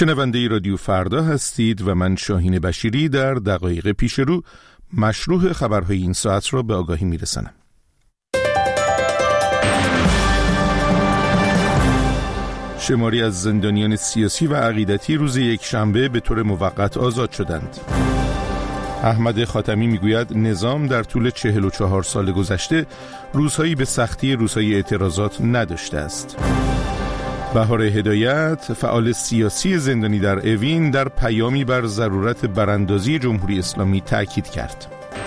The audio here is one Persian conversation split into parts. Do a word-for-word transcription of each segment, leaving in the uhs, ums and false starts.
شنونده رادیو فردا هستید و من شاهین بشیری در دقایق پیش رو مشروع خبرهای این ساعت را به آگاهی میرسانم. شماری از زندانیان سیاسی و عقیدتی روز یک شنبه به طور موقت آزاد شدند. احمد خاتمی میگوید نظام در طول چهل و چهار سال گذشته روزهایی به سختی روزهای اعتراضات نداشته است. بهار هدایت، فعال سیاسی زندانی در اوین، در پیامی بر ضرورت براندازی جمهوری اسلامی تاکید کرد.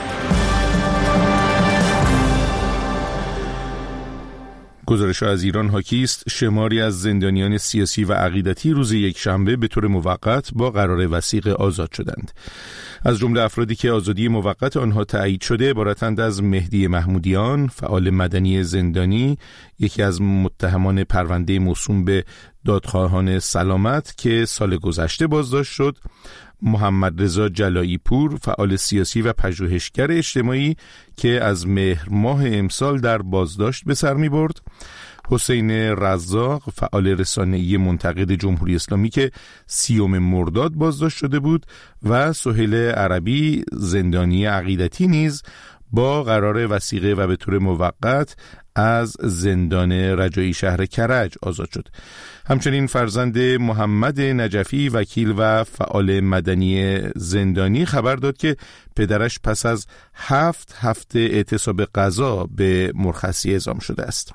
گزارش از ایران حاکی است شماری از زندانیان سیاسی و عقیدتی روز یک شنبه به طور موقت با قرار وثیقه آزاد شدند. از جمله افرادی که آزادی موقت آنها تایید شده عبارتند از مهدی محمودیان، فعال مدنی زندانی، یکی از متهمان پرونده موسوم به دادخواهان سلامت که سال گذشته بازداشت شد، محمد رضا جلایی پور، فعال سیاسی و پژوهشگر اجتماعی که از مهر ماه امسال در بازداشت به سر می برد، حسین رزاق، فعال رسانه‌ای منتقد جمهوری اسلامی که سیوم مرداد بازداشت شده بود و سهیل عربی، زندانی عقیدتی نیز با قرار وثیقه و به طور موقت از زندان رجایی شهر کرج آزاد شد. همچنین فرزند محمد نجفی، وکیل و فعال مدنی زندانی، خبر داد که پدرش پس از هفت هفته اعتصاب قضا به مرخصی اعزام شده است.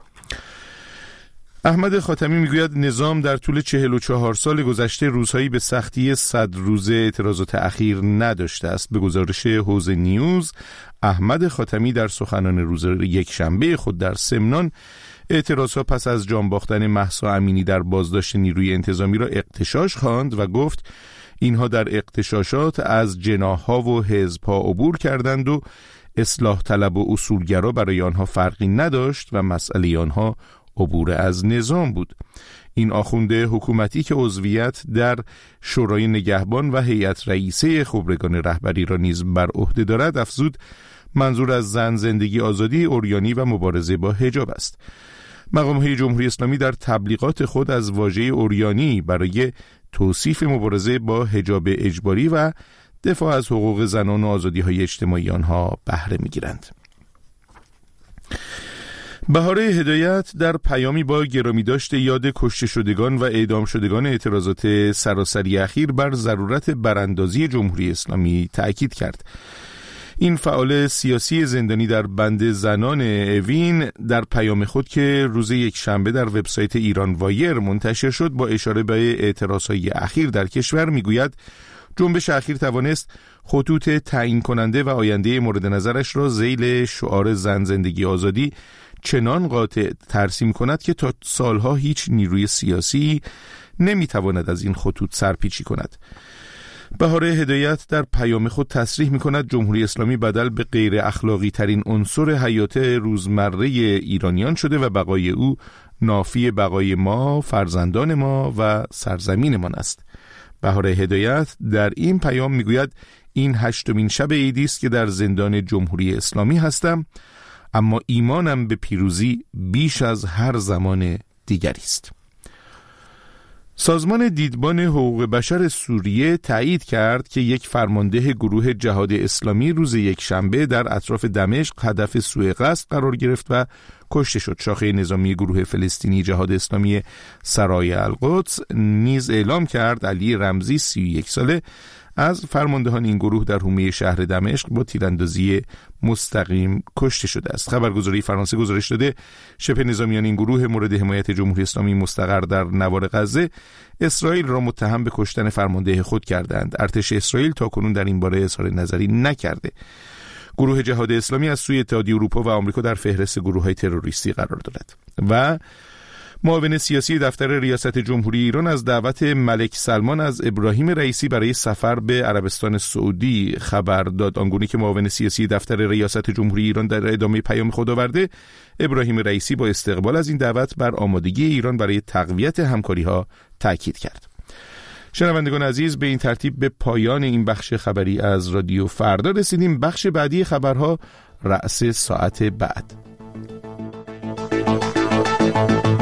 احمد خاتمی میگوید نظام در طول چهل و چهار سال گذشته روزهایی به سختی صد روزه اعتراضات اخیر نداشته است. به گزارش حوزه نیوز، احمد خاتمی در سخنان روز یک شنبه خود در سمنان اعتراضها پس از جان باختن مهسا امینی در بازداشت نیروی انتظامی را اغتشاش خواند و گفت اینها در اغتشاشات از جناح‌ها و حزب‌ها عبور کردند و اصلاح طلب و اصولگرا برای آنها فرقی نداشت و مسئله آنها عبور از نظام بود. این آخونده حکومتی که عضویت در شورای نگهبان و هیئت رئیسه خبرگان رهبری را نیز بر عهده دارد افزود منظور از زن زندگی آزادی عریانی و مبارزه با حجاب است. مقام‌های جمهوری اسلامی در تبلیغات خود از واژه عریانی برای توصیف مبارزه با حجاب اجباری و دفاع از حقوق زنان و آزادی‌های اجتماعی آنها بهره می‌گیرند. بهار هدایت در پیامی با گرامی داشت یاد کشته شدگان و اعدام شدگان اعتراضات سراسری اخیر بر ضرورت براندازی جمهوری اسلامی تأکید کرد. این فعال سیاسی زندانی در بند زنان اوین در پیام خود که روز یک شنبه در وبسایت ایران وایر منتشر شد با اشاره به اعتراضهای اخیر در کشور میگوید جنبش اخیر توانست خطوط تعیین کننده و آینده مورد نظرش را ذیل شعار زن زندگی آزادی چنان قاطع ترسیم کند که تا سالها هیچ نیروی سیاسی نمیتواند از این خطوط سرپیچی کند. بهار هدایت در پیام خود تصریح میکند جمهوری اسلامی بدل به غیر اخلاقی ترین عنصر حیات روزمره ایرانیان شده و بقای او نافی بقای ما، فرزندان ما و سرزمینمان است. بهار هدایت در این پیام میگوید این هشتمین شب عیدی است که در زندان جمهوری اسلامی هستم، اما ایمانم به پیروزی بیش از هر زمان دیگری است. سازمان دیدبان حقوق بشر سوریه تایید کرد که یک فرمانده گروه جهاد اسلامی روز یک شنبه در اطراف دمشق هدف سوء قصد قرار گرفت و کشته شد. شاخه نظامی گروه فلسطینی جهاد اسلامی سرای القدس نیز اعلام کرد علی رمزی سی و یک ساله از فرماندهان این گروه در حومه شهر دمشق با تیراندازی مستقیم کشته شده است. خبرگزاری فرانسه گزارش داده شبه نظامیان این گروه مورد حمایت جمهوری اسلامی مستقر در نوار غزه اسرائیل را متهم به کشتن فرمانده خود کردند. ارتش اسرائیل تاکنون در این باره اظهار نظری نکرده. گروه جهاد اسلامی از سوی اتحادیه اروپا و آمریکا در فهرست گروه‌های تروریستی قرار دارد. و معاون سیاسی دفتر ریاست جمهوری ایران از دعوت ملک سلمان از ابراهیم رئیسی برای سفر به عربستان سعودی خبر داد. آنگونه که معاون سیاسی دفتر ریاست جمهوری ایران در ادامه پیام خود آورده، ابراهیم رئیسی با استقبال از این دعوت بر آمادگی ایران برای تقویت همکاری‌ها تاکید کرد. شنوندگان عزیز، به این ترتیب به پایان این بخش خبری از رادیو فردا رسیدیم. بخش بعدی خبرها رأس ساعت بعد.